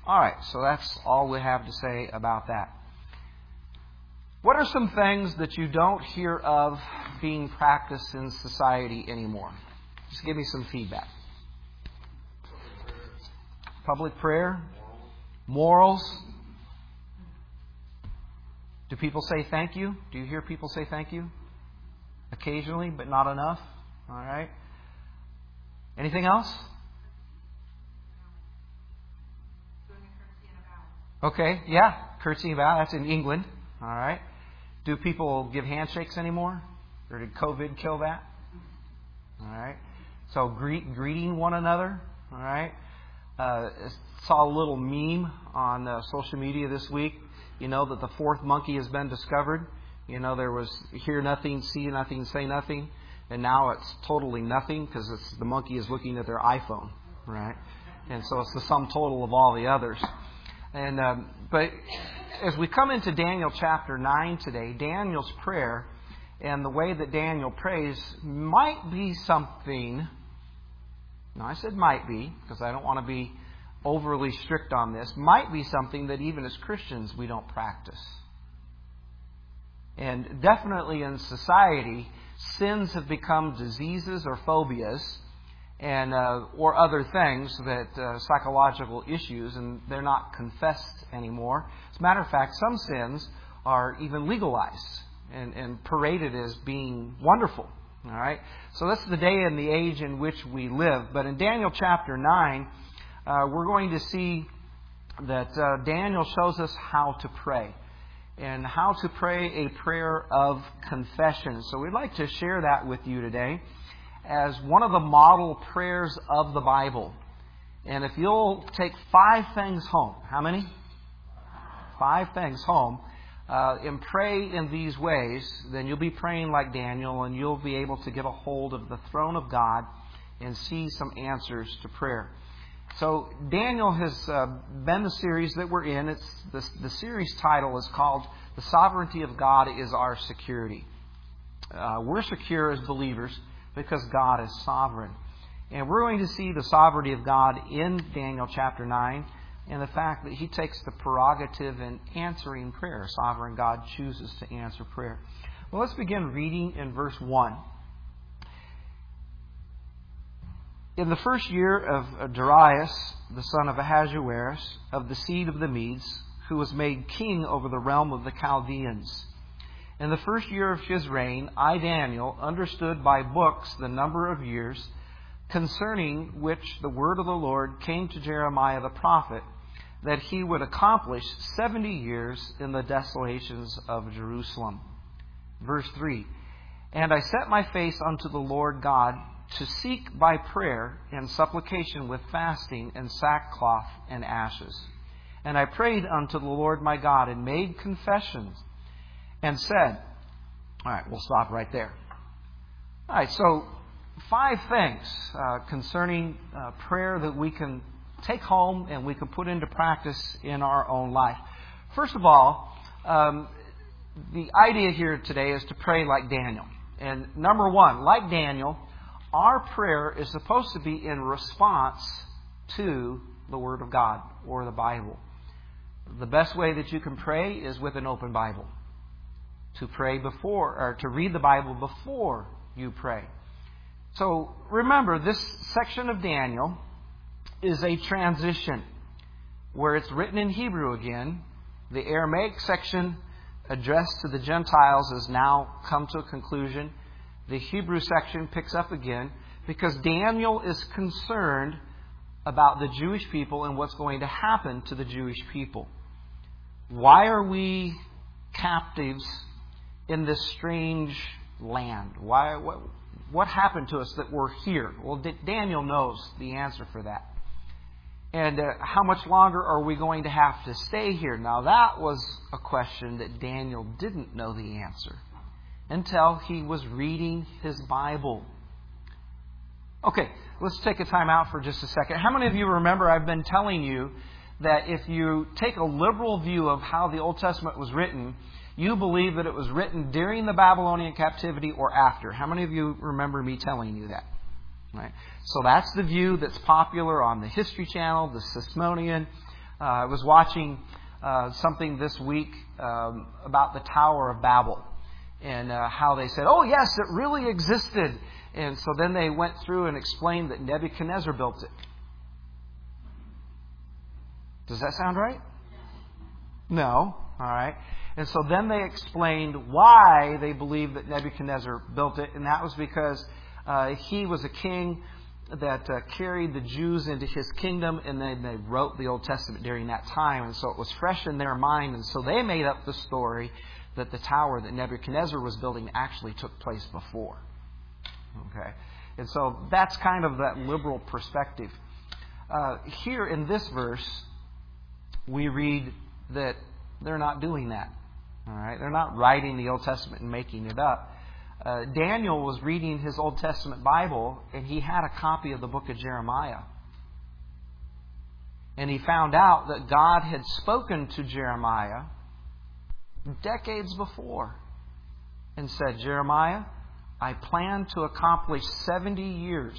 All right, so that's all we have to say about that. What are some things that you don't hear of being practiced in society anymore? Just give me some feedback. Public prayer. Morals. Do people say thank you? Do you hear people say thank you? Occasionally, but not enough. All right. Anything else? Okay, yeah. Curtsy and bow. That's in England. All right. Do people give handshakes anymore? Or did COVID kill that? All right. So greeting one another. All right. Saw a little meme on social media this week. You know that the fourth monkey has been discovered. You know, there was hear nothing, see nothing, say nothing. And now it's totally nothing because the monkey is looking at their iPhone. Right. And so it's the sum total of all the others. And but as we come into Daniel chapter 9 today, Daniel's prayer and the way that Daniel prays might be something. Now, I said might be because I don't want to be overly strict on this. Might be something that even as Christians we don't practice. And definitely in society, sins have become diseases or phobias and or other things that psychological issues, and they're not confessed anymore. As a matter of fact, some sins are even legalized and paraded as being wonderful. All right. So this is the day and the age in which we live. But in Daniel chapter 9, we're going to see that Daniel shows us how to pray and how to pray a prayer of confession. So we'd like to share that with you today as one of the model prayers of the Bible. And if you'll take 5 things home, how many? 5 things home, and pray in these ways, then you'll be praying like Daniel and you'll be able to get a hold of the throne of God and see some answers to prayer. So Daniel has been the series that we're in. It's the series title is called The Sovereignty of God is Our Security. We're secure as believers because God is sovereign. And we're going to see the sovereignty of God in Daniel chapter 9 and the fact that He takes the prerogative in answering prayer. Sovereign God chooses to answer prayer. Well, let's begin reading in verse 1. In the first year of Darius, the son of Ahasuerus, of the seed of the Medes, who was made king over the realm of the Chaldeans. In the first year of his reign, I, Daniel, understood by books the number of years, concerning which the word of the Lord came to Jeremiah the prophet, that he would accomplish 70 years in the desolations of Jerusalem. Verse 3, And I set my face unto the Lord God, to seek by prayer and supplication with fasting and sackcloth and ashes. And I prayed unto the Lord my God and made confessions and said, all right, we'll stop right there. All right, so 5 things concerning prayer that we can take home and we can put into practice in our own life. First of all, the idea here today is to pray like Daniel. And number 1, like Daniel, our prayer is supposed to be in response to the Word of God or the Bible. The best way that you can pray is with an open Bible. To pray before, or to read the Bible before you pray. So remember, this section of Daniel is a transition where it's written in Hebrew again. The Aramaic section addressed to the Gentiles has now come to a conclusion. The Hebrew section picks up again because Daniel is concerned about the Jewish people and what's going to happen to the Jewish people. Why are we captives in this strange land? What happened to us that we're here? Well, Daniel knows the answer for that. And how much longer are we going to have to stay here? Now, that was a question that Daniel didn't know the answer until he was reading his Bible. Okay, let's take a time out for just a second. How many of you remember I've been telling you that if you take a liberal view of how the Old Testament was written, you believe that it was written during the Babylonian captivity or after? How many of you remember me telling you that? Right. So that's the view that's popular on the History Channel, the Smithsonian, I was watching something this week about the Tower of Babel and how they said, oh yes, it really existed. And so then they went through and explained that Nebuchadnezzar built it. Does that sound right? No. All right. And so then they explained why they believed that Nebuchadnezzar built it, and that was because he was a king that carried the Jews into his kingdom, and then they wrote the Old Testament during that time, and so it was fresh in their mind, and so they made up the story that the tower that Nebuchadnezzar was building actually took place before. Okay, and so that's kind of that liberal perspective. Here in this verse, we read that they're not doing that. All right, they're not writing the Old Testament and making it up. Daniel was reading his Old Testament Bible, and he had a copy of the book of Jeremiah. And he found out that God had spoken to Jeremiah decades before and said, Jeremiah, I plan to accomplish 70 years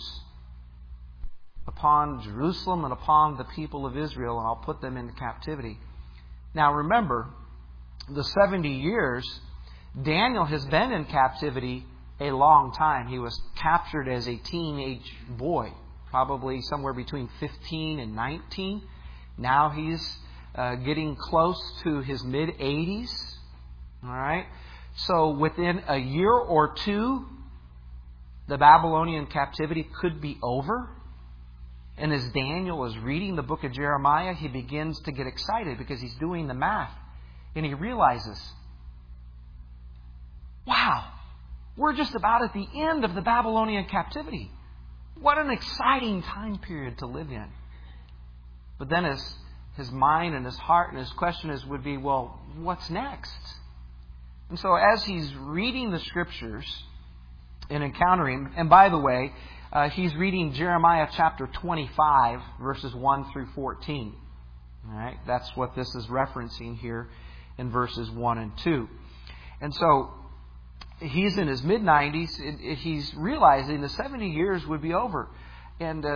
upon Jerusalem and upon the people of Israel, and I'll put them into captivity. Now remember, the 70 years, Daniel has been in captivity a long time. He was captured as a teenage boy, probably somewhere between 15 and 19. Now he's getting close to his mid-80s. All right. So within a year or two, the Babylonian captivity could be over. And as Daniel is reading the book of Jeremiah, he begins to get excited because he's doing the math. And he realizes, wow, we're just about at the end of the Babylonian captivity. What an exciting time period to live in. But then his mind and his heart and his question would be, well, what's next? And so as he's reading the Scriptures and encountering, and by the way, he's reading Jeremiah chapter 25, verses 1 through 14. All right, that's what this is referencing here in verses 1 and 2. And so he's in his mid-90s. He's realizing the 70 years would be over. And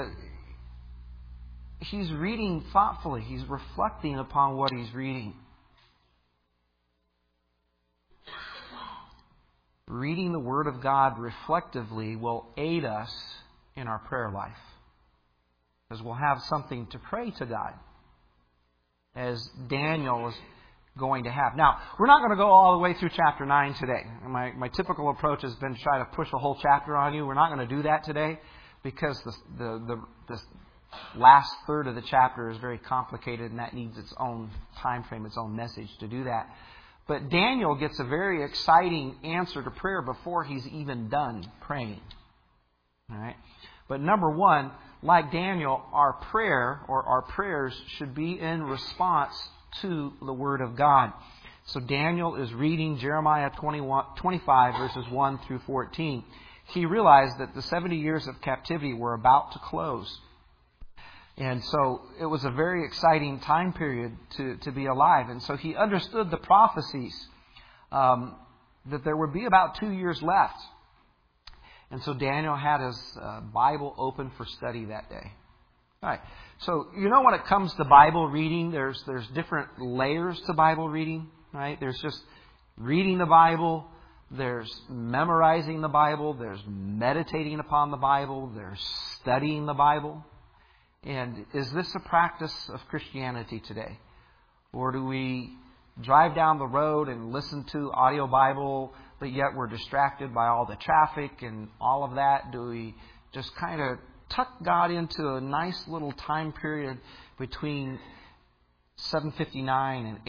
he's reading thoughtfully. He's reflecting upon what he's reading. Reading the Word of God reflectively will aid us in our prayer life, because we'll have something to pray to God, as Daniel is going to have. Now, we're not going to go all the way through chapter 9 today. My typical approach has been to try to push a whole chapter on you. We're not going to do that today, because the last third of the chapter is very complicated, and that needs its own time frame, its own message to do that. But Daniel gets a very exciting answer to prayer before he's even done praying. All right. But number one, like Daniel, our prayer or our prayers should be in response to the Word of God. So Daniel is reading Jeremiah 25 verses 1 through 14. He realized that the 70 years of captivity were about to close. And so it was a very exciting time period to be alive. And so he understood the prophecies that there would be about 2 years left. And so Daniel had his Bible open for study that day. All right. So, when it comes to Bible reading, there's different layers to Bible reading, right? There's just reading the Bible. There's memorizing the Bible. There's meditating upon the Bible. There's studying the Bible. And is this a practice of Christianity today? Or do we drive down the road and listen to audio Bible, but yet we're distracted by all the traffic and all of that? Do we just kind of tuck God into a nice little time period between 7:59 and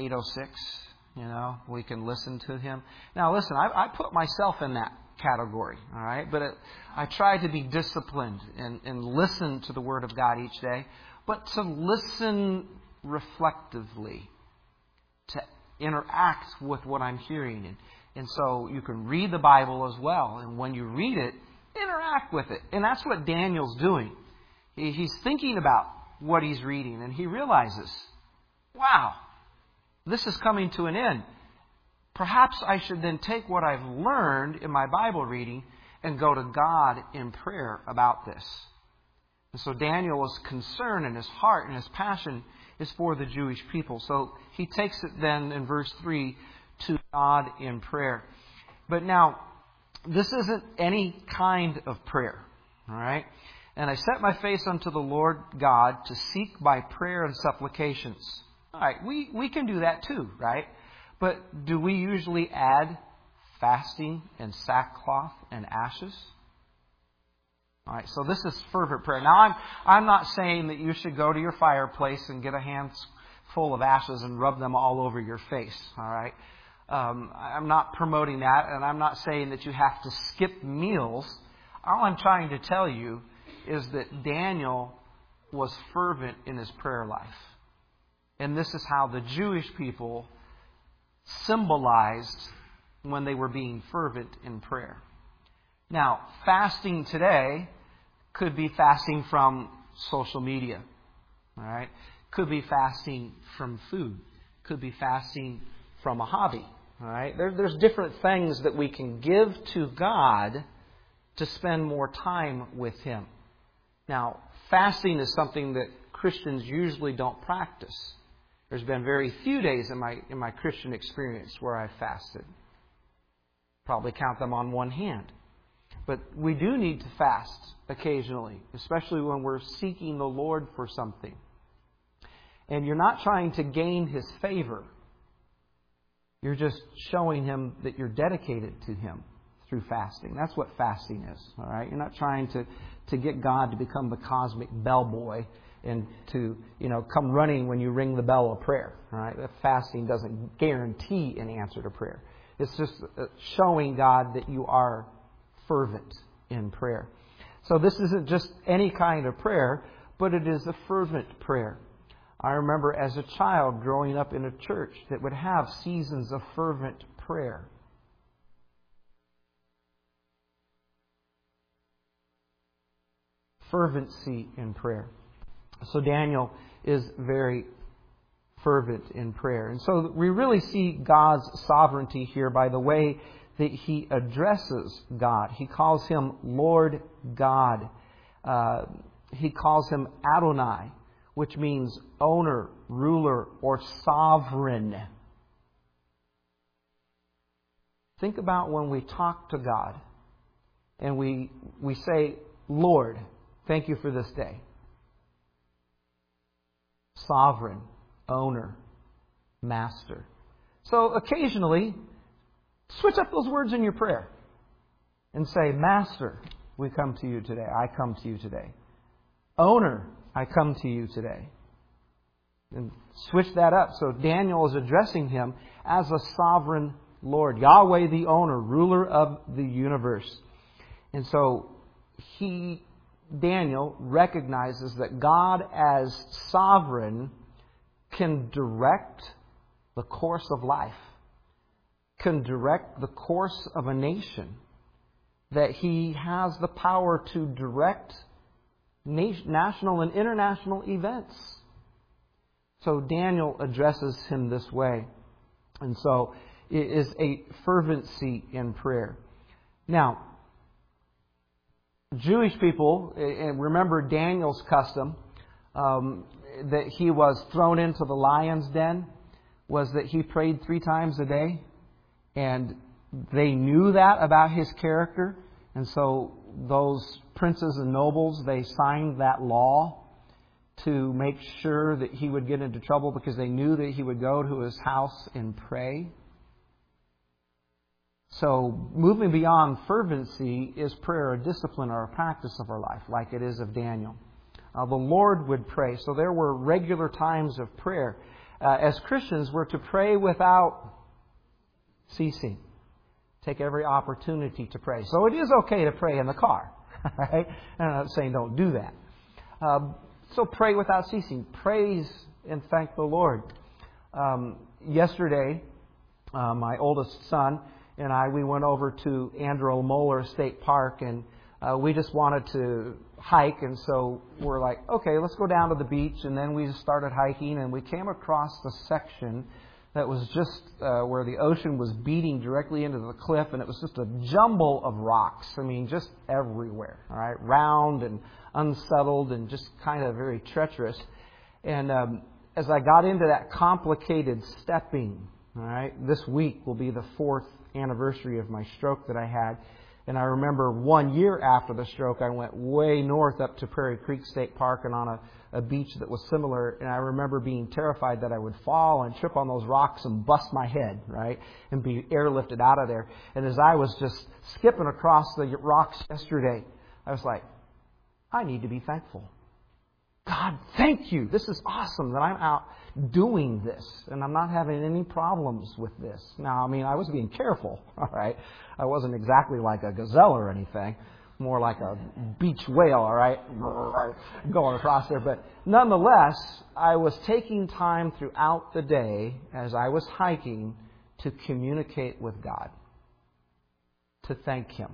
8:06? We can listen to Him. Now listen, I put myself in that category, all right? But I try to be disciplined and listen to the Word of God each day, but to listen reflectively, to interact with what I'm hearing. And so you can read the Bible as well, and when you read it, interact with it. And that's what Daniel's doing. He's thinking about what he's reading, and he realizes, wow, this is coming to an end. Perhaps I should then take what I've learned in my Bible reading and go to God in prayer about this. And so Daniel was concerned in his heart and his passion. is for the Jewish people. So he takes it then in verse 3 to God in prayer. But now, this isn't any kind of prayer. All right? And I set my face unto the Lord God to seek by prayer and supplications. All right, we can do that too, right? But do we usually add fasting and sackcloth and ashes? All right, so this is fervent prayer. Now, I'm not saying that you should go to your fireplace and get a handful of ashes and rub them all over your face. All right, I'm not promoting that, and I'm not saying that you have to skip meals. All I'm trying to tell you is that Daniel was fervent in his prayer life. And this is how the Jewish people symbolized when they were being fervent in prayer. Now, fasting today could be fasting from social media. All right? Could be fasting from food. Could be fasting from a hobby. All right? There's different things that we can give to God to spend more time with Him. Now, fasting is something that Christians usually don't practice. There's been very few days in my Christian experience where I fasted. Probably count them on one hand. But we do need to fast occasionally, especially when we're seeking the Lord for something. And you're not trying to gain His favor. You're just showing Him that you're dedicated to Him through fasting. That's what fasting is. All right? You're not trying to get God to become the cosmic bellboy and to, come running when you ring the bell of prayer. All right? That fasting doesn't guarantee an answer to prayer. It's just showing God that you are fervent in prayer. So this isn't just any kind of prayer, but it is a fervent prayer. I remember as a child growing up in a church that would have seasons of fervent prayer. Fervency in prayer. So Daniel is very fervent in prayer. And so we really see God's sovereignty here by the way that he addresses God. He calls Him Lord God. He calls Him Adonai, which means owner, ruler, or sovereign. Think about when we talk to God and we say, Lord, thank you for this day. Sovereign, owner, master. So occasionally, switch up those words in your prayer and say, Master, we come to you today. I come to you today. Owner, I come to you today. And switch that up. So Daniel is addressing Him as a sovereign Lord. Yahweh the owner, ruler of the universe. And so Daniel recognizes that God as sovereign can direct the course of life, can direct the course of a nation, that He has the power to direct national and international events. So Daniel addresses Him this way. And so it is a fervency in prayer. Now, Jewish people, and remember Daniel's custom, that he was thrown into the lion's den, was that he prayed 3 times a day. And they knew that about his character. And so those princes and nobles, they signed that law to make sure that he would get into trouble because they knew that he would go to his house and pray. So moving beyond fervency is prayer a discipline or a practice of our life, like it is of Daniel. The Lord would pray. So there were regular times of prayer. As Christians, we're to pray without ceasing. Take every opportunity to pray. So it is okay to pray in the car. Right? I'm not saying don't do that. So pray without ceasing. Praise and thank the Lord. Yesterday, my oldest son and we went over to Andrew Moeller State Park, and we just wanted to hike. And so we're like, okay, let's go down to the beach. And then we just started hiking, and we came across the section that was just where the ocean was beating directly into the cliff, and it was just a jumble of rocks. I mean, just everywhere, all right, round and unsettled and just kind of very treacherous. And as I got into that complicated stepping, all right, this week will be the 4th anniversary of my stroke that I had. And I remember 1 year after the stroke, I went way north up to Prairie Creek State Park and on a beach that was similar. And I remember being terrified that I would fall and trip on those rocks and bust my head, right? And be airlifted out of there. And as I was just skipping across the rocks yesterday, I was like, I need to be thankful. God, thank you. This is awesome that I'm out doing this and I'm not having any problems with this. Now, I mean, I was being careful, all right? I wasn't exactly like a gazelle or anything, more like a beach whale, all right, going across there. But nonetheless, I was taking time throughout the day as I was hiking to communicate with God, to thank Him,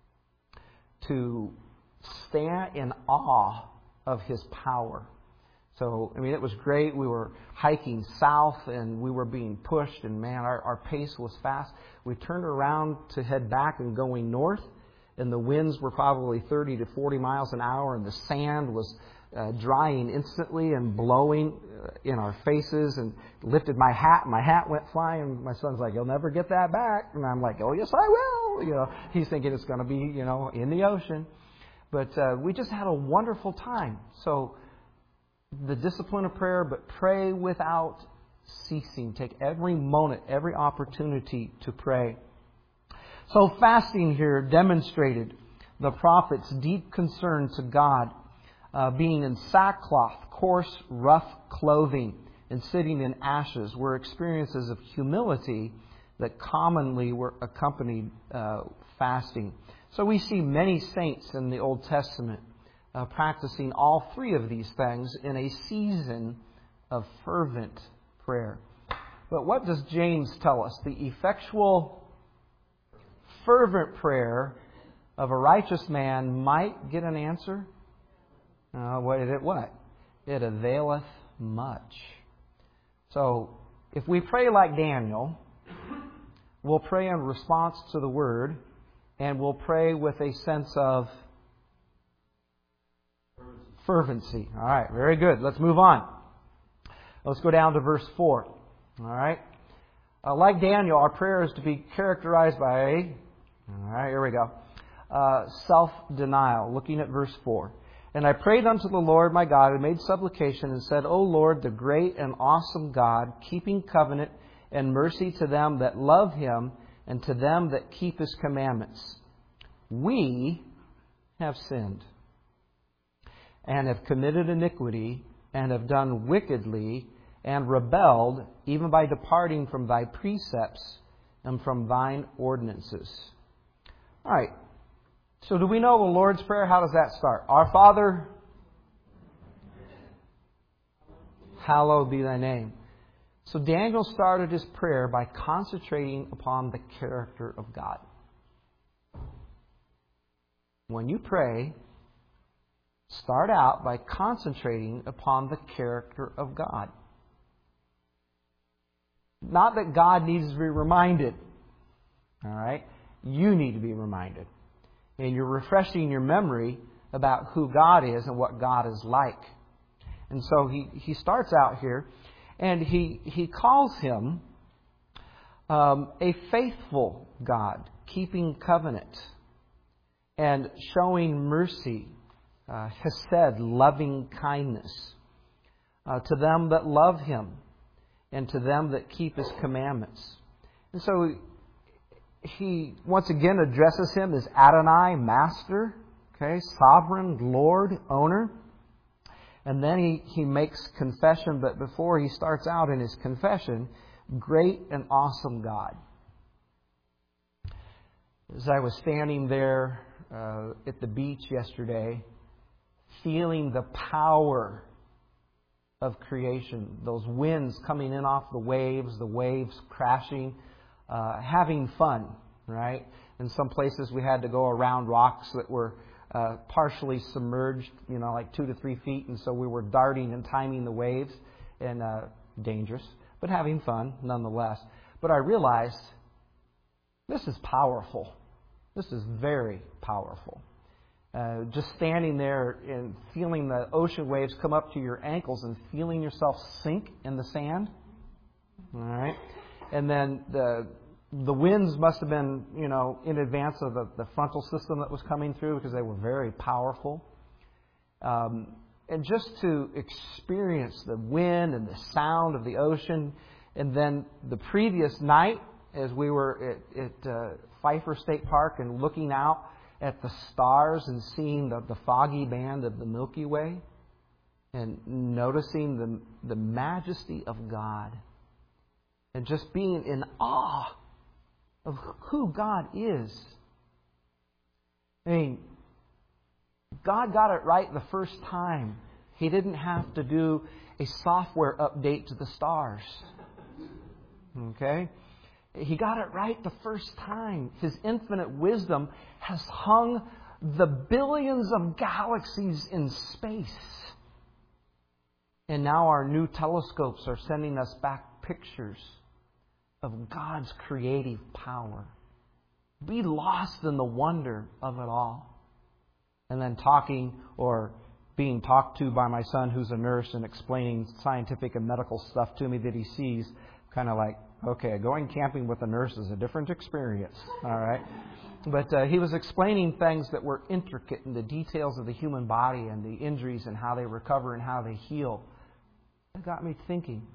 to stand in awe of His power. So, I mean, it was great. We were hiking south and we were being pushed and man, our pace was fast. We turned around to head back and going north and the winds were probably 30 to 40 miles an hour and the sand was drying instantly and blowing in our faces and lifted my hat. My hat went flying. My son's like, you'll never get that back. And I'm like, oh, yes, I will. You know, he's thinking it's going to be, you know, in the ocean. But we just had a wonderful time. So the discipline of prayer, but pray without ceasing. Take every moment, every opportunity to pray. So fasting here demonstrated the prophet's deep concern to God, being in sackcloth, coarse, rough clothing, and sitting in ashes were experiences of humility that commonly were accompanied fasting. So we see many saints in the Old Testament practicing all three of these things in a season of fervent prayer. But what does James tell us? The effectual, fervent prayer of a righteous man might get an answer. What? It availeth much. So if we pray like Daniel, we'll pray in response to the Word, and we'll pray with a sense of fervency. All right, very good. Let's move on. Let's go down to verse 4. All right. Like Daniel, our prayer is to be characterized by, all right, here we go, self-denial. Looking at verse 4. And I prayed unto the Lord my God and made supplication and said, O Lord, the great and awesome God, keeping covenant and mercy to them that love Him and to them that keep His commandments. We have sinned and have committed iniquity and have done wickedly and rebelled, even by departing from Thy precepts and from Thine ordinances. All right. So do we know the Lord's Prayer? How does that start? Our Father, hallowed be Thy name. So Daniel started his prayer by concentrating upon the character of God. When you pray, start out by concentrating upon the character of God. Not that God needs to be reminded. All right? You need to be reminded. And you're refreshing your memory about who God is and what God is like. And so he starts out here, and he calls Him a faithful God, keeping covenant and showing mercy, hesed, loving kindness, to them that love Him and to them that keep His commandments. And so he once again addresses Him as Adonai, Master, okay, Sovereign, Lord, Owner. And then he makes confession, but before he starts out in his confession, great and awesome God. As I was standing there at the beach yesterday, feeling the power of creation, those winds coming in off the waves crashing, having fun, right? In some places we had to go around rocks that were partially submerged, like 2 to 3 feet, and so we were darting and timing the waves, and dangerous, but having fun nonetheless. But I realized this is powerful. This is very powerful. Just standing there and feeling the ocean waves come up to your ankles and feeling yourself sink in the sand. All right. And then the winds must have been, in advance of the frontal system that was coming through because they were very powerful. And just to experience the wind and the sound of the ocean. And then the previous night, as we were at Pfeiffer State Park and looking out at the stars and seeing the foggy band of the Milky Way and noticing the majesty of God and just being in awe of who God is. I mean, God got it right the first time. He didn't have to do a software update to the stars. Okay? He got it right the first time. His infinite wisdom has hung the billions of galaxies in space. And now our new telescopes are sending us back pictures of God's creative power. Be lost in the wonder of it all. And then talking or being talked to by my son who's a nurse and explaining scientific and medical stuff to me that he sees, kind of like, okay, going camping with a nurse is a different experience. All right. But he was explaining things that were intricate in the details of the human body and the injuries and how they recover and how they heal. It got me thinking,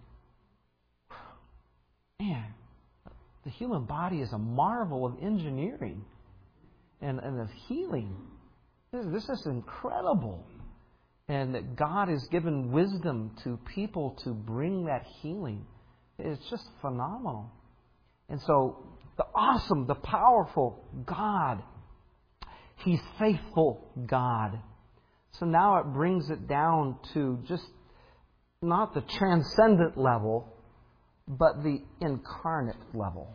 man, the human body is a marvel of engineering and of healing. This is incredible. And that God has given wisdom to people to bring that healing. It's just phenomenal. And so, the awesome, the powerful God, He's faithful God. So now it brings it down to just not the transcendent level, but the incarnate level.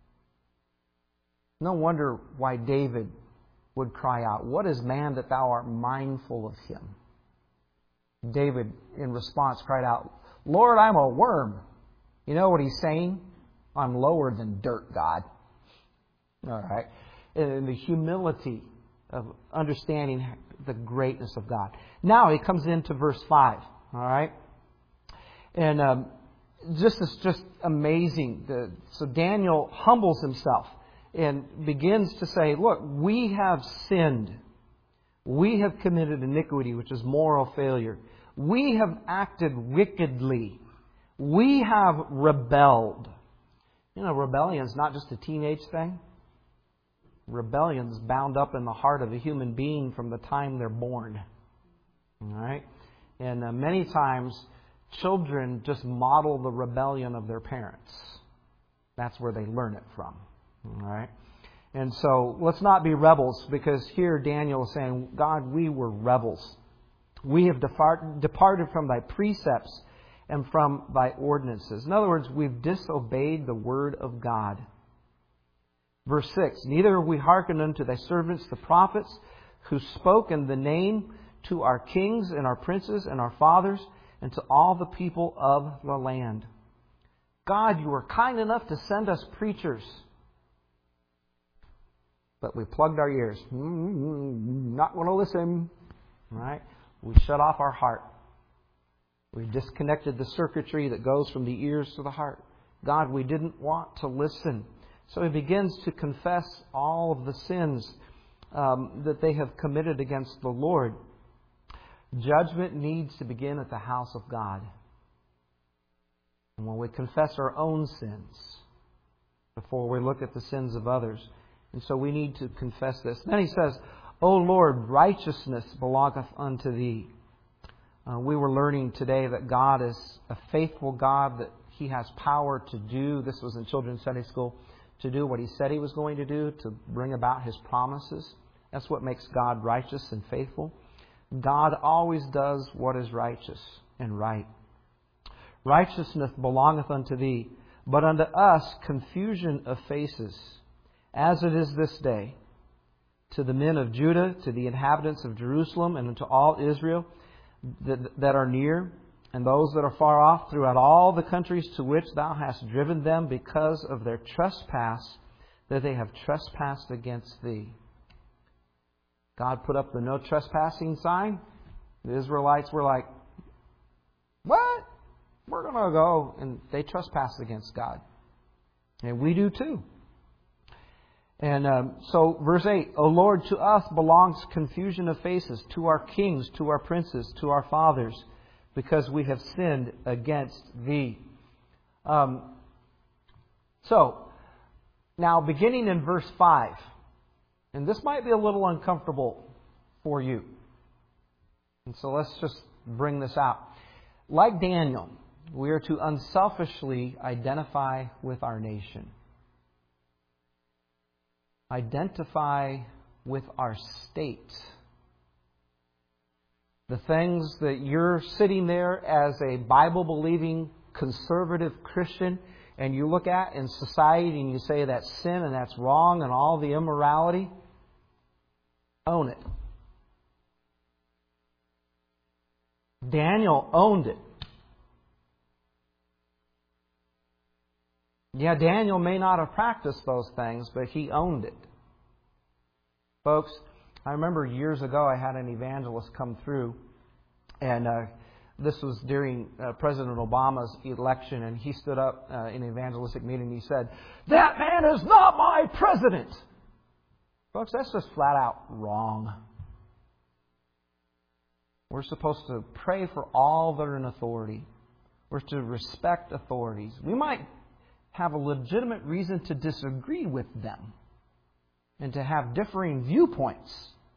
No wonder why David would cry out, "What is man that thou art mindful of him?" David, in response, cried out, "Lord, I'm a worm." You know what he's saying? I'm lower than dirt, God. All right. And the humility of understanding the greatness of God. Now he comes into verse 5. All right. And this is just amazing. So Daniel humbles himself and begins to say, look, we have sinned. We have committed iniquity, which is moral failure. We have acted wickedly. We have rebelled. You know, rebellion is not just a teenage thing. Rebellion is bound up in the heart of a human being from the time they're born. All right? And many times, children just model the rebellion of their parents. That's where they learn it from. All right? And so, let's not be rebels, because here Daniel is saying, God, we were rebels. We have departed from thy precepts and from thy ordinances. In other words, we've disobeyed the word of God. Verse 6, neither have we hearkened unto thy servants the prophets, who spoke in the name to our kings and our princes and our fathers, and to all the people of the land. God, you were kind enough to send us preachers. But we plugged our ears. Not going to listen. Right? We shut off our heart. We disconnected the circuitry that goes from the ears to the heart. God, we didn't want to listen. So he begins to confess all of the sins that they have committed against the Lord. Judgment needs to begin at the house of God. And when we confess our own sins, before we look at the sins of others. And so we need to confess this. Then he says, O Lord, righteousness belongeth unto thee. We were learning today that God is a faithful God, that He has power to do, this was in Children's Sunday School, to do what He said He was going to do, to bring about His promises. That's what makes God righteous and faithful. God always does what is righteous and right. Righteousness belongeth unto thee, but unto us confusion of faces, as it is this day. To the men of Judah, to the inhabitants of Jerusalem, and unto all Israel that are near, and those that are far off, throughout all the countries to which thou hast driven them, because of their trespass that they have trespassed against thee. God put up the no trespassing sign. The Israelites were like, what? We're going to go. And they trespassed against God. And we do too. And so verse 8, O Lord, to us belongs confusion of faces, to our kings, to our princes, to our fathers, because we have sinned against Thee. So, now beginning in verse 5, and this might be a little uncomfortable for you. And so let's just bring this out. Like Daniel, we are to unselfishly identify with our nation. Identify with our state. The things that you're sitting there as a Bible-believing, conservative Christian, and you look at in society and you say that's sin and that's wrong and all the immorality, own it. Daniel owned it. Yeah, Daniel may not have practiced those things, but he owned it. Folks, I remember years ago I had an evangelist come through, and this was during President Obama's election, and he stood up in an evangelistic meeting and he said, "That man is not my president!" Folks, that's just flat out wrong. We're supposed to pray for all that are in authority. We're to respect authorities. We might have a legitimate reason to disagree with them and to have differing viewpoints.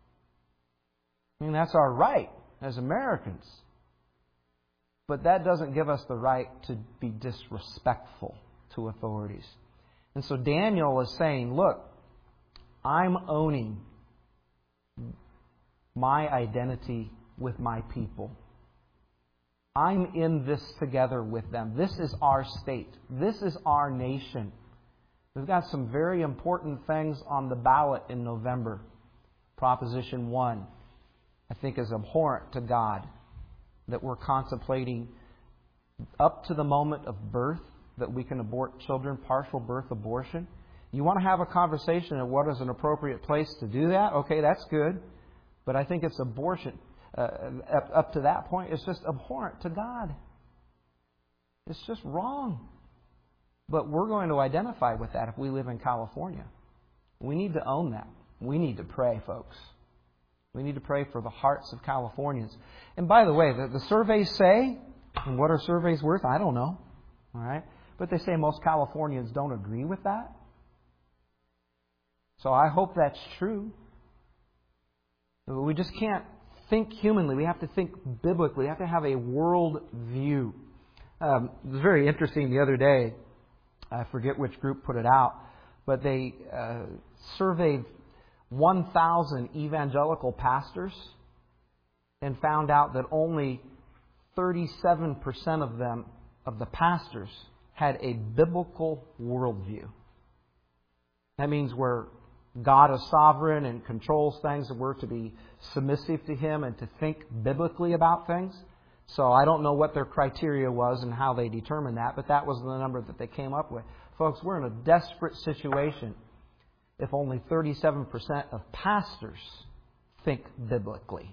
I mean, that's our right as Americans. But that doesn't give us the right to be disrespectful to authorities. And so Daniel is saying, look, I'm owning my identity with my people. I'm in this together with them. This is our state. This is our nation. We've got some very important things on the ballot in November. Proposition 1, I think, is abhorrent to God, that we're contemplating up to the moment of birth that we can abort children, partial birth abortion. You want to have a conversation of what is an appropriate place to do that? Okay, that's good. But I think it's abortion. Up to that point, it's just abhorrent to God. It's just wrong. But we're going to identify with that if we live in California. We need to own that. We need to pray, folks. We need to pray for the hearts of Californians. And by the way, the surveys say, and what are surveys worth? I don't know. All right? But they say most Californians don't agree with that. So I hope that's true. We just can't think humanly. We have to think biblically. We have to have a world view. It was very interesting the other day. I forget which group put it out, but they surveyed 1,000 evangelical pastors and found out that only 37% of them, of the pastors, had a biblical worldview. That means where God is sovereign and controls things, and we're to be submissive to Him and to think biblically about things. So I don't know what their criteria was and how they determined that, but that was the number that they came up with. Folks, we're in a desperate situation if only 37% of pastors think biblically.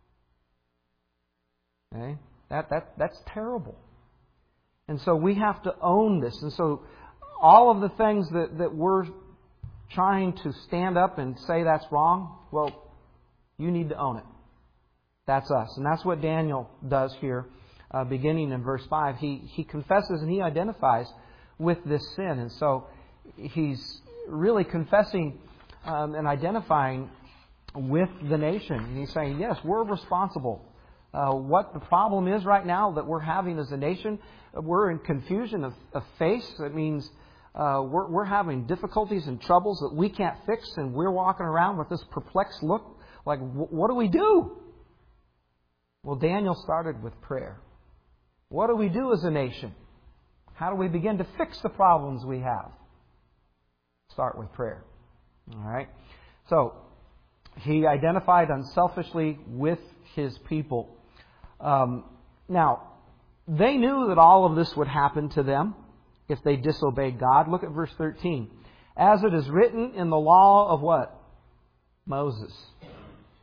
Okay? That's terrible. And so we have to own this. And so all of the things that we're trying to stand up and say that's wrong, well, you need to own it. That's us. And that's what Daniel does here, beginning in verse 5. He confesses and he identifies with this sin. And so he's really confessing and identifying with the nation. And he's saying, yes, we're responsible. What the problem is right now that we're having as a nation, we're in confusion of face. That means we're having difficulties and troubles that we can't fix, and we're walking around with this perplexed look like, what do we do? Well, Daniel started with prayer. What do we do as a nation? How do we begin to fix the problems we have? Start with prayer. All right? So, he identified unselfishly with his people. Now, they knew that all of this would happen to them if they disobeyed God. Look at verse 13. As it is written in the law of what? Moses.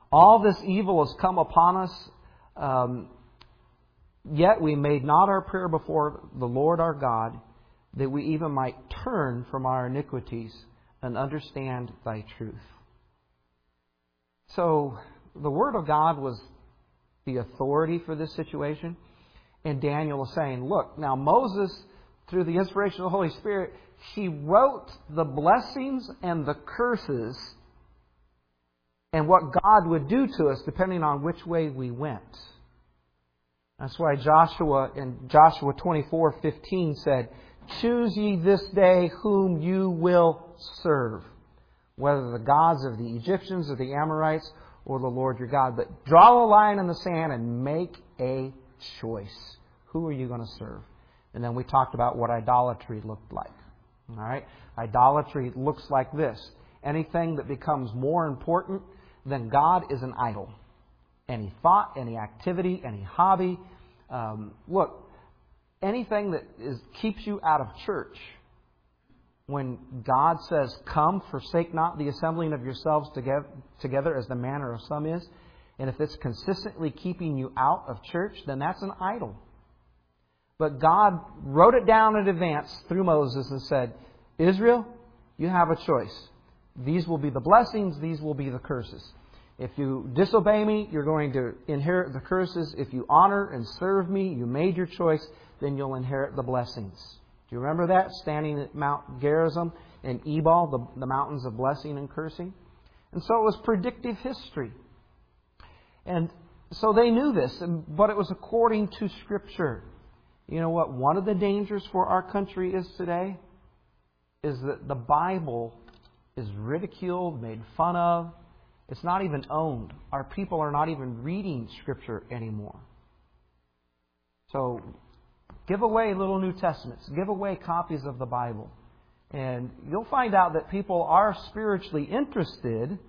All this evil has come upon us, yet we made not our prayer before the Lord our God, that we even might turn from our iniquities and understand Thy truth. So, the Word of God was the authority for this situation. And Daniel is saying, look, now Moses, through the inspiration of the Holy Spirit, he wrote the blessings and the curses and what God would do to us depending on which way we went. That's why Joshua in Joshua 24:15 said, "Choose ye this day whom you will serve, whether the gods of the Egyptians or the Amorites or the Lord your God. But draw a line in the sand and make a choice. Who are you going to serve?" And then we talked about what idolatry looked like. All right? Idolatry looks like this. Anything that becomes more important than God is an idol. Any thought, any activity, any hobby. Look, anything that keeps you out of church. When God says, "Come, forsake not the assembling of yourselves together as the manner of some is," and if it's consistently keeping you out of church, then that's an idol. But God wrote it down in advance through Moses and said, "Israel, you have a choice. These will be the blessings, these will be the curses. If you disobey me, you're going to inherit the curses. If you honor and serve me, you made your choice, then you'll inherit the blessings." Do you remember that? Standing at Mount Gerizim and Ebal, the mountains of blessing and cursing. And so it was predictive history. And so they knew this, but it was according to Scripture. You know what one of the dangers for our country is today? Is that the Bible is ridiculed, made fun of. It's not even owned. Our people are not even reading Scripture anymore. So, give away little New Testaments. Give away copies of the Bible. And you'll find out that people are spiritually interested,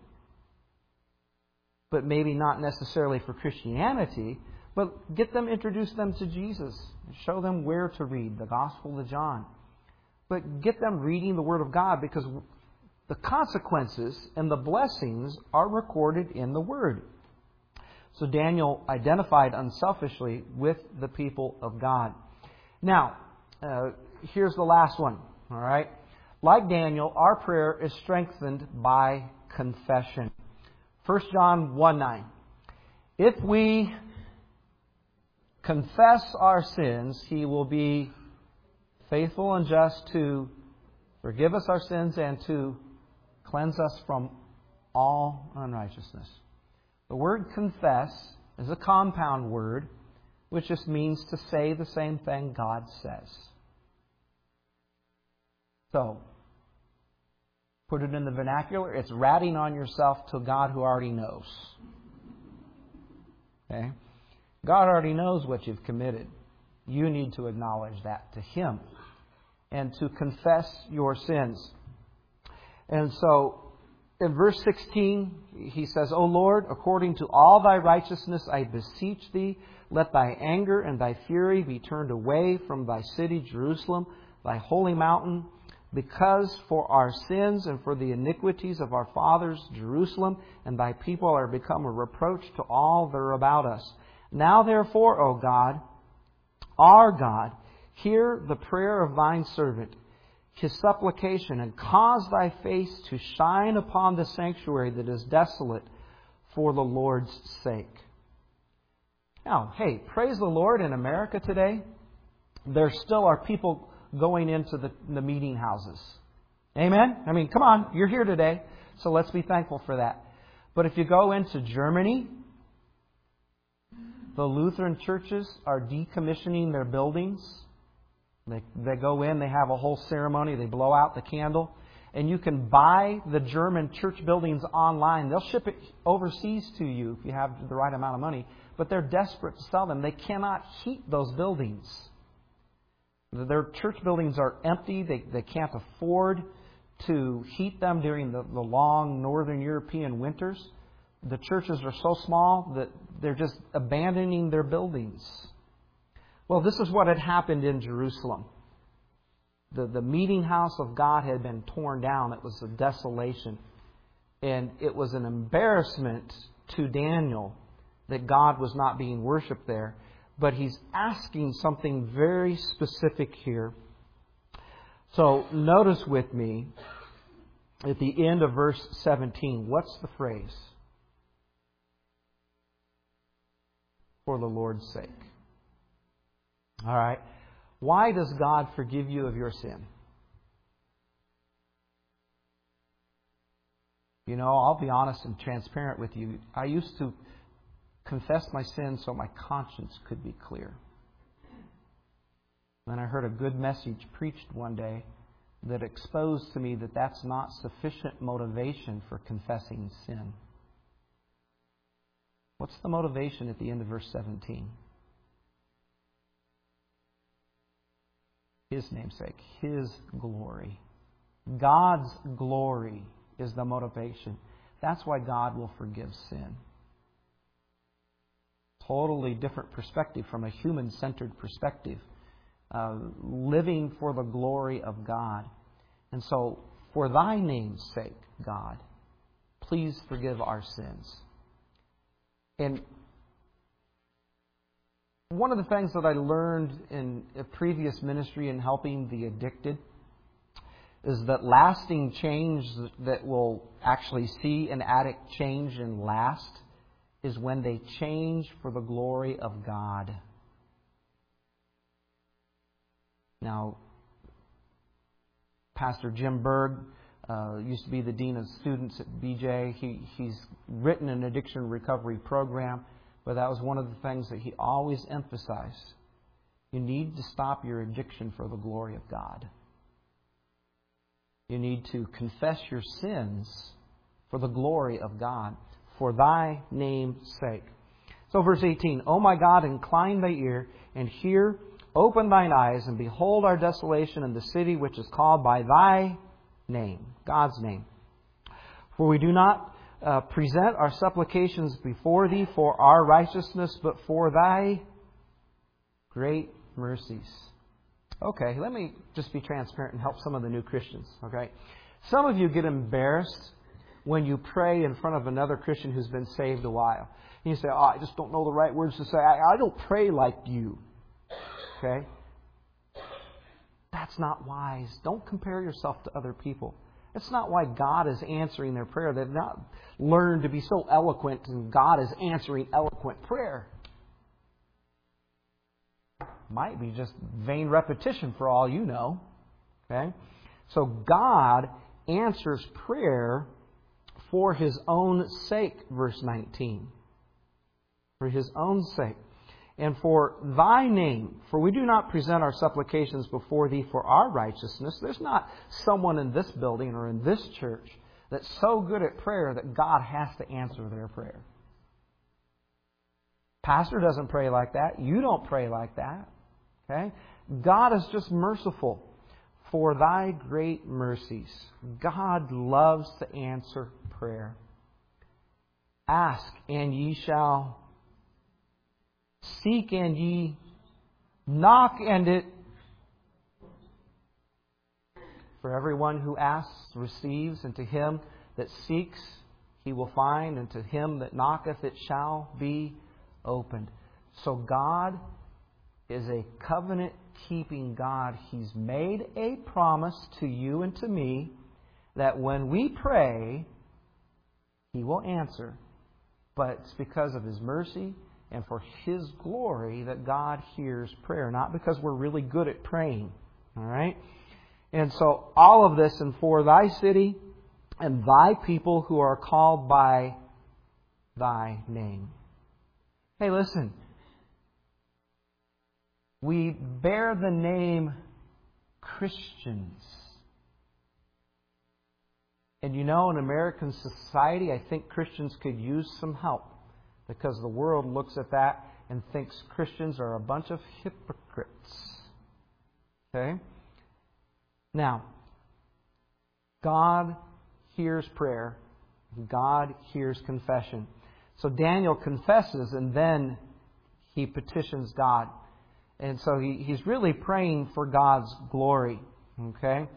but maybe not necessarily for Christianity. But introduce them to Jesus. Show them where to read the Gospel of John. But get them reading the Word of God, because the consequences and the blessings are recorded in the Word. So Daniel identified unselfishly with the people of God. Now, here's the last one. All right. Like Daniel, our prayer is strengthened by confession. 1 John 1:9. If we confess our sins, He will be faithful and just to forgive us our sins and to cleanse us from all unrighteousness. The word confess is a compound word, which just means to say the same thing God says. So, put it in the vernacular, it's ratting on yourself to God who already knows. Okay? God already knows what you've committed. You need to acknowledge that to Him and to confess your sins. And so, in verse 16, he says, "O Lord, according to all Thy righteousness I beseech Thee, let Thy anger and Thy fury be turned away from Thy city, Jerusalem, Thy holy mountain, because for our sins and for the iniquities of our fathers, Jerusalem and Thy people are become a reproach to all that are about us. Now therefore, O God, our God, hear the prayer of Thine servant, his supplication, and cause Thy face to shine upon the sanctuary that is desolate for the Lord's sake." Now, hey, praise the Lord, in America today, there still are people going into the meeting houses. Amen? I mean, come on, you're here today, so let's be thankful for that. But if you go into Germany, the Lutheran churches are decommissioning their buildings. They go in, they have a whole ceremony, they blow out the candle, and you can buy the German church buildings online. They'll ship it overseas to you if you have the right amount of money, but they're desperate to sell them. They cannot heat those buildings. Their church buildings are empty. They can't afford to heat them during the long Northern European winters. The churches are so small that they're just abandoning their buildings. Well, this is what had happened in Jerusalem. The meeting house of God had been torn down. It was a desolation. And it was an embarrassment to Daniel that God was not being worshipped there, but he's asking something very specific here. So notice with me at the end of verse 17, what's the phrase? For the Lord's sake. All right. Why does God forgive you of your sin? You know, I'll be honest and transparent with you. I used to confess my sin so my conscience could be clear. Then I heard a good message preached one day that exposed to me that that's not sufficient motivation for confessing sin. What's the motivation at the end of verse 17? His namesake, His glory. God's glory is the motivation. That's why God will forgive sin. Totally different perspective from a human-centered perspective. Living for the glory of God. And so, for Thy name's sake, God, please forgive our sins. And one of the things that I learned in a previous ministry in helping the addicted is that lasting change that will actually see an addict change and last is when they change for the glory of God. Now, Pastor Jim Berg used to be the Dean of Students at BJ. He's written an addiction recovery program, but that was one of the things that he always emphasized. You need to stop your addiction for the glory of God. You need to confess your sins for the glory of God, for Thy name's sake. So verse 18, O my God, incline Thy ear and hear. Open Thine eyes and behold our desolation in the city which is called by Thy name, God's name. For we do not present our supplications before Thee for our righteousness, but for Thy great mercies. Okay, let me just be transparent and help some of the new Christians. Okay, some of you get embarrassed when you pray in front of another Christian who's been saved a while. And you say, I just don't know the right words to say. I don't pray like you. Okay? That's not wise. Don't compare yourself to other people. That's not why God is answering their prayer. They've not learned to be so eloquent, and God is answering eloquent prayer. Might be just vain repetition for all you know. Okay? So God answers prayer for His own sake, verse 19. For His own sake. And for Thy name, for we do not present our supplications before Thee for our righteousness. There's not someone in this building or in this church that's so good at prayer that God has to answer their prayer. Pastor doesn't pray like that. You don't pray like that. Okay? God is just merciful. For Thy great mercies. God loves to answer prayer. Ask and ye shall. Seek and ye knock, and it. For everyone who asks receives, and to him that seeks he will find, and to him that knocketh it shall be opened. So God is a covenant-keeping God. He's made a promise to you and to me that when we pray, He will answer. But it's because of His mercy and for His glory that God hears prayer, not because we're really good at praying. All right? And so all of this, and for Thy city and Thy people who are called by Thy name. Hey, listen. We bear the name Christians. And you know, in American society, I think Christians could use some help, because the world looks at that and thinks Christians are a bunch of hypocrites. Okay? Now, God hears prayer. God hears confession. So Daniel confesses, and then he petitions God. And so he's really praying for God's glory. Okay?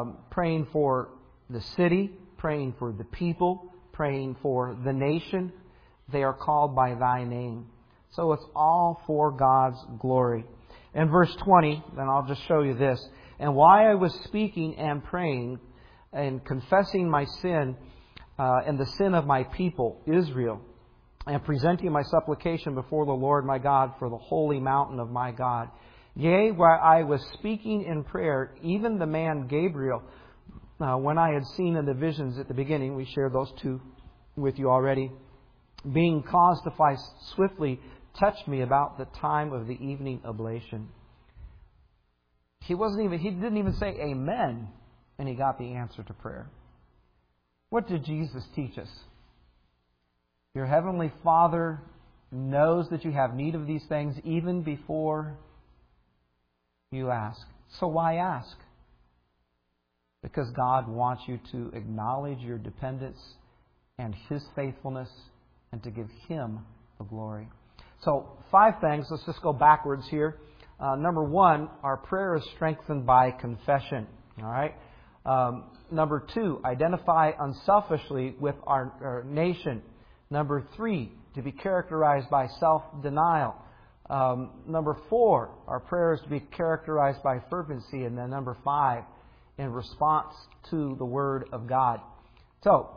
Praying for the city, praying for the people, praying for the nation, they are called by Thy name. So it's all for God's glory. In verse 20, then I'll just show you this. And while I was speaking and praying and confessing my sin and the sin of my people, Israel, and presenting my supplication before the Lord my God for the holy mountain of my God. Yea, while I was speaking in prayer, even the man Gabriel, when I had seen in the visions at the beginning, we shared those two with you already, being caused to fly swiftly, touched me about the time of the evening oblation. He didn't even say amen, and he got the answer to prayer. What did Jesus teach us? Your Heavenly Father knows that you have need of these things even before you ask. So why ask? Because God wants you to acknowledge your dependence and His faithfulness and to give Him the glory. So 5 things. Let's just go backwards here. Number 1, our prayer is strengthened by confession. All right. Number 2, identify unselfishly with our nation. Number 3, to be characterized by self-denial. Number 4, our prayer is to be characterized by fervency. And then number 5, in response to the Word of God. So,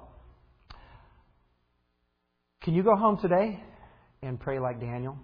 can you go home today and pray like Daniel?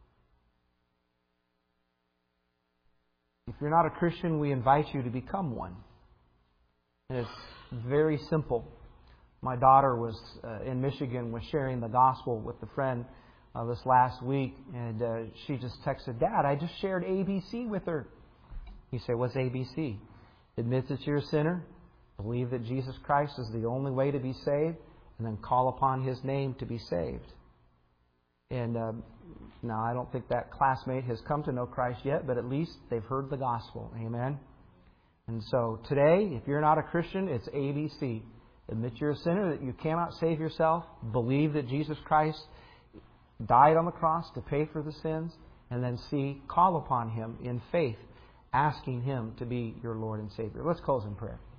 If you're not a Christian, we invite you to become one. And it's very simple. My daughter was in Michigan, was sharing the gospel with a friend this last week, and she just texted, "Dad, I just shared ABC with her." You say, "What's ABC?" Admit that you're a sinner, believe that Jesus Christ is the only way to be saved, and then call upon His name to be saved. And now I don't think that classmate has come to know Christ yet, but at least they've heard the gospel. Amen. And so today, if you're not a Christian, it's ABC. Admit you're a sinner, that you cannot save yourself. Believe that Jesus Christ died on the cross to pay for the sins. And then call upon Him in faith, asking Him to be your Lord and Savior. Let's close in prayer.